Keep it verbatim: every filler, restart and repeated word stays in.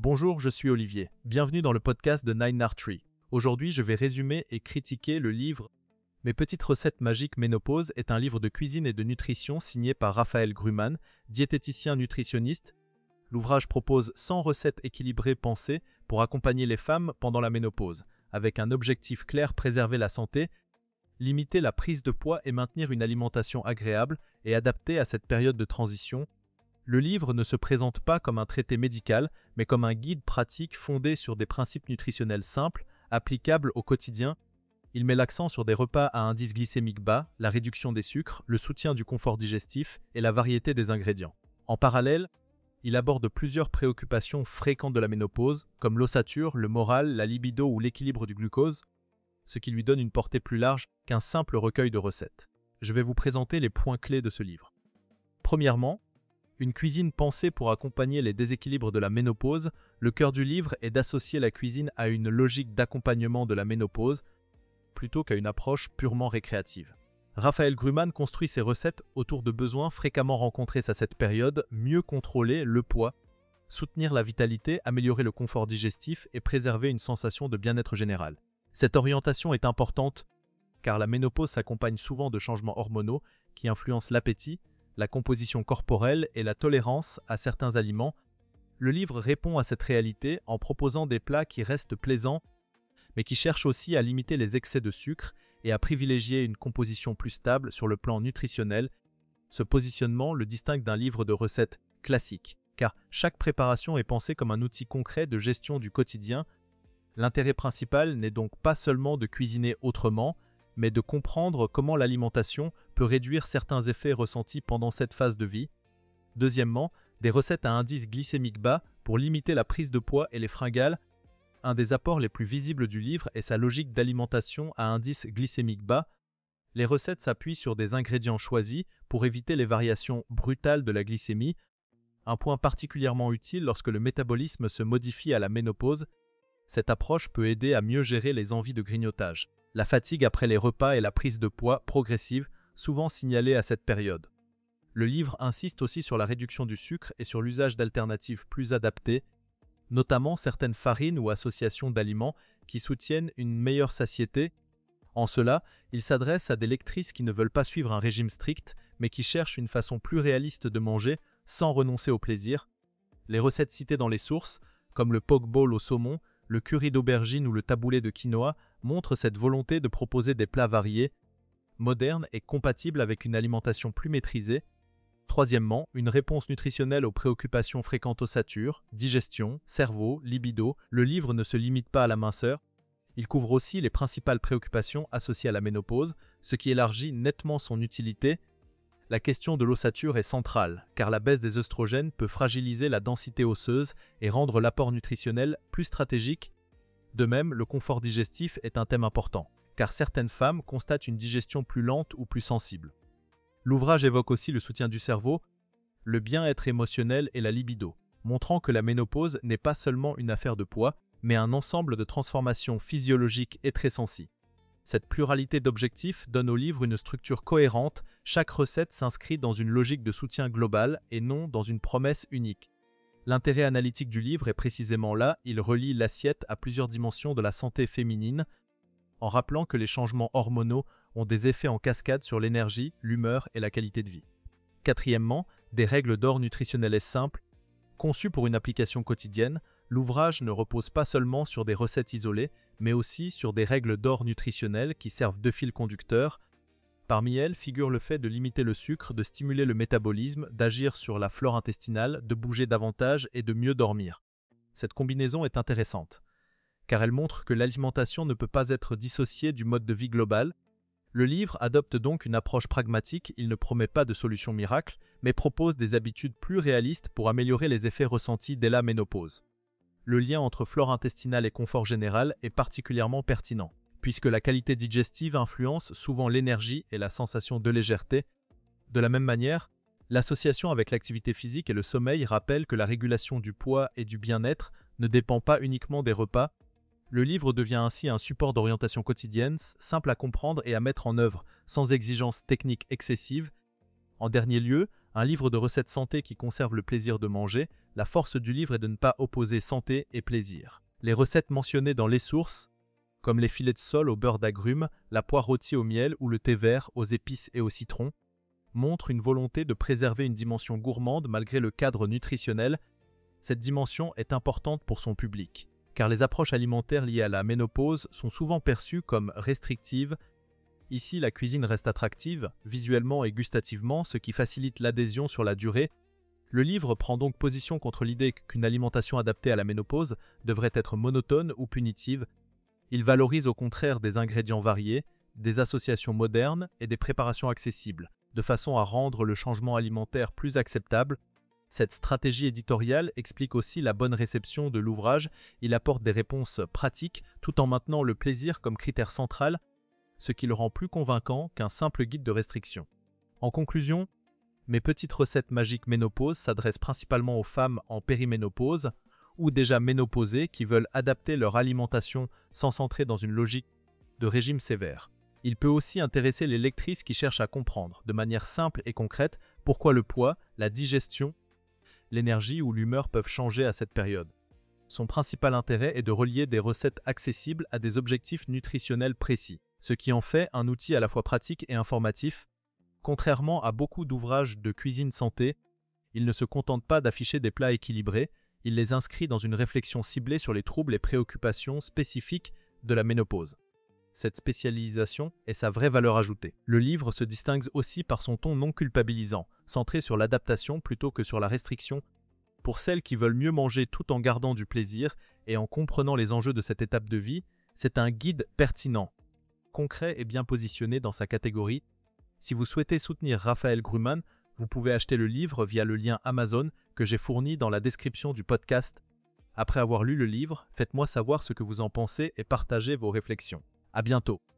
Bonjour, je suis Olivier. Bienvenue dans le podcast de Nine Art Tree. Aujourd'hui, je vais résumer et critiquer le livre Mes petites recettes magiques ménopause est un livre de cuisine et de nutrition signé par Raphaël Gruman, diététicien nutritionniste. L'ouvrage propose cent recettes équilibrées pensées pour accompagner les femmes pendant la ménopause, avec un objectif clair: préserver la santé, limiter la prise de poids et maintenir une alimentation agréable et adaptée à cette période de transition. Le livre ne se présente pas comme un traité médical, mais comme un guide pratique fondé sur des principes nutritionnels simples, applicables au quotidien. Il met l'accent sur des repas à indice glycémique bas, la réduction des sucres, le soutien du confort digestif et la variété des ingrédients. En parallèle, il aborde plusieurs préoccupations fréquentes de la ménopause, comme l'ossature, le moral, la libido ou l'équilibre du glucose, ce qui lui donne une portée plus large qu'un simple recueil de recettes. Je vais vous présenter les points clés de ce livre. Premièrement, une cuisine pensée pour accompagner les déséquilibres de la ménopause. Le cœur du livre est d'associer la cuisine à une logique d'accompagnement de la ménopause, plutôt qu'à une approche purement récréative. Raphaël Gruman construit ses recettes autour de besoins fréquemment rencontrés à cette période: mieux contrôler le poids, soutenir la vitalité, améliorer le confort digestif et préserver une sensation de bien-être général. Cette orientation est importante car la ménopause s'accompagne souvent de changements hormonaux qui influencent l'appétit, la composition corporelle et la tolérance à certains aliments. Le livre répond à cette réalité en proposant des plats qui restent plaisants, mais qui cherchent aussi à limiter les excès de sucre et à privilégier une composition plus stable sur le plan nutritionnel. Ce positionnement le distingue d'un livre de recettes classique, car chaque préparation est pensée comme un outil concret de gestion du quotidien. L'intérêt principal n'est donc pas seulement de cuisiner autrement, mais de comprendre comment l'alimentation peut réduire certains effets ressentis pendant cette phase de vie. Deuxièmement, des recettes à indice glycémique bas pour limiter la prise de poids et les fringales. Un des apports les plus visibles du livre est sa logique d'alimentation à indice glycémique bas. Les recettes s'appuient sur des ingrédients choisis pour éviter les variations brutales de la glycémie, un point particulièrement utile lorsque le métabolisme se modifie à la ménopause. Cette approche peut aider à mieux gérer les envies de grignotage, la fatigue après les repas et la prise de poids progressive, souvent signalée à cette période. Le livre insiste aussi sur la réduction du sucre et sur l'usage d'alternatives plus adaptées, notamment certaines farines ou associations d'aliments qui soutiennent une meilleure satiété. En cela, il s'adresse à des lectrices qui ne veulent pas suivre un régime strict, mais qui cherchent une façon plus réaliste de manger sans renoncer au plaisir. Les recettes citées dans les sources, comme le poke bowl au saumon, le curry d'aubergine ou le taboulé de quinoa, montrent cette volonté de proposer des plats variés, modernes et compatibles avec une alimentation plus maîtrisée. Troisièmement, une réponse nutritionnelle aux préoccupations fréquentes: ossature, digestion, cerveau, libido. Le livre ne se limite pas à la minceur, il couvre aussi les principales préoccupations associées à la ménopause, ce qui élargit nettement son utilité. La question de l'ossature est centrale, car la baisse des œstrogènes peut fragiliser la densité osseuse et rendre l'apport nutritionnel plus stratégique. De même, le confort digestif est un thème important, car certaines femmes constatent une digestion plus lente ou plus sensible. L'ouvrage évoque aussi le soutien du cerveau, le bien-être émotionnel et la libido, montrant que la ménopause n'est pas seulement une affaire de poids, mais un ensemble de transformations physiologiques et très sensibles. Cette pluralité d'objectifs donne au livre une structure cohérente. Chaque recette s'inscrit dans une logique de soutien global et non dans une promesse unique. L'intérêt analytique du livre est précisément là: il relie l'assiette à plusieurs dimensions de la santé féminine, en rappelant que les changements hormonaux ont des effets en cascade sur l'énergie, l'humeur et la qualité de vie. Quatrièmement, des règles d'or nutritionnelles simples. Conçues pour une application quotidienne, l'ouvrage ne repose pas seulement sur des recettes isolées, mais aussi sur des règles d'or nutritionnelles qui servent de fil conducteur. Parmi elles figure le fait de limiter le sucre, de stimuler le métabolisme, d'agir sur la flore intestinale, de bouger davantage et de mieux dormir. Cette combinaison est intéressante, car elle montre que l'alimentation ne peut pas être dissociée du mode de vie global. Le livre adopte donc une approche pragmatique. Il ne promet pas de solution miracle, mais propose des habitudes plus réalistes pour améliorer les effets ressentis dès la ménopause. Le lien entre flore intestinale et confort général est particulièrement pertinent, puisque la qualité digestive influence souvent l'énergie et la sensation de légèreté. De la même manière, l'association avec l'activité physique et le sommeil rappelle que la régulation du poids et du bien-être ne dépend pas uniquement des repas. Le livre devient ainsi un support d'orientation quotidienne, simple à comprendre et à mettre en œuvre, sans exigence technique excessive. En dernier lieu, Un livre de recettes santé qui conserve le plaisir de manger, la force du livre est de ne pas opposer santé et plaisir. Les recettes mentionnées dans les sources, comme les filets de sole au beurre d'agrumes, la poire rôtie au miel ou le thé vert aux épices et au citron, montrent une volonté de préserver une dimension gourmande malgré le cadre nutritionnel. Cette dimension est importante pour son public, car les approches alimentaires liées à la ménopause sont souvent perçues comme restrictives. Ici, la cuisine reste attractive, visuellement et gustativement, ce qui facilite l'adhésion sur la durée. Le livre prend donc position contre l'idée qu'une alimentation adaptée à la ménopause devrait être monotone ou punitive. Il valorise au contraire des ingrédients variés, des associations modernes et des préparations accessibles, de façon à rendre le changement alimentaire plus acceptable. Cette stratégie éditoriale explique aussi la bonne réception de l'ouvrage. Il apporte des réponses pratiques tout en maintenant le plaisir comme critère central, ce qui le rend plus convaincant qu'un simple guide de restriction. En conclusion, Mes petites recettes magiques ménopause s'adressent principalement aux femmes en périménopause ou déjà ménopausées qui veulent adapter leur alimentation sans s'entrer dans une logique de régime sévère. Il peut aussi intéresser les lectrices qui cherchent à comprendre, de manière simple et concrète, pourquoi le poids, la digestion, l'énergie ou l'humeur peuvent changer à cette période. Son principal intérêt est de relier des recettes accessibles à des objectifs nutritionnels précis, ce qui en fait un outil à la fois pratique et informatif. Contrairement à beaucoup d'ouvrages de cuisine santé, il ne se contente pas d'afficher des plats équilibrés, il les inscrit dans une réflexion ciblée sur les troubles et préoccupations spécifiques de la ménopause. Cette spécialisation est sa vraie valeur ajoutée. Le livre se distingue aussi par son ton non culpabilisant, centré sur l'adaptation plutôt que sur la restriction. Pour celles qui veulent mieux manger tout en gardant du plaisir et en comprenant les enjeux de cette étape de vie, c'est un guide pertinent, concret et bien positionné dans sa catégorie. Si vous souhaitez soutenir Raphaël Grumman, vous pouvez acheter le livre via le lien Amazon que j'ai fourni dans la description du podcast. Après avoir lu le livre, faites-moi savoir ce que vous en pensez et partagez vos réflexions. À bientôt.